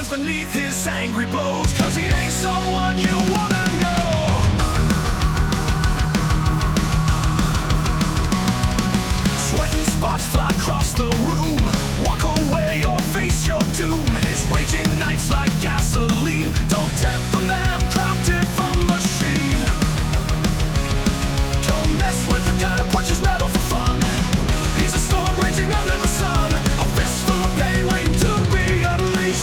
beneath his angry blows, 'cause he ain't someone you wanna know. Sweating spots fly across the room. Walk away or face your doom. His raging nights like gasoline. Don't tempt the man crafted from machine. Don't mess with the guy who punches metal for fun. He's a storm raging under the sun, a fistful of pain waiting to be unleashed.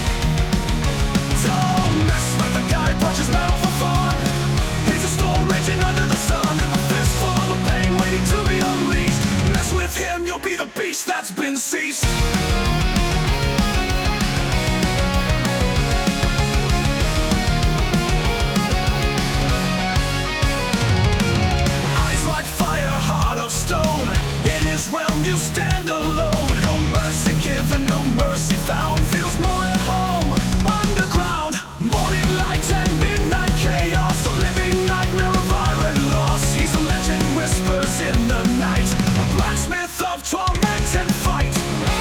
Don't mess with the guy who punches metal for fun. He's a storm raging under the sun, a fistful of pain waiting to be unleashed. Mess with him, you'll be the beast that's been seized. You stand alone, no mercy given, no mercy found. Feels more at home, underground. Morning light and midnight chaos, a living nightmare of violent loss. He's a legend, whispers in the night, a blacksmith of torment and fight.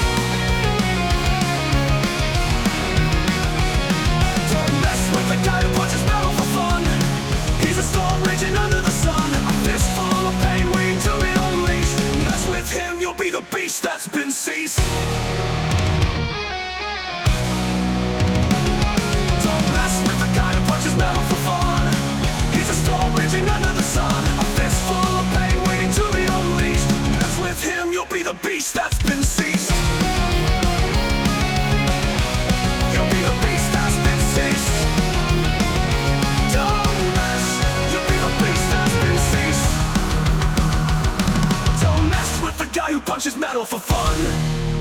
Don't mess with the guy who punches metal for fun. He's a storm raging under the sun, a fistful of pain waiting to be unleashed. Mess with him, you'll be the beast that's been seized. Don't mess with the guy who punches metal for fun. He's a storm raging under the sun, a fistful of pain waiting to be unleashed. Mess with him, you'll be the beast that's been seized. You'll be the beast that's been seized. Don't mess, you'll be the beast that's been seized. Don't mess with the guy who punches metal for fun.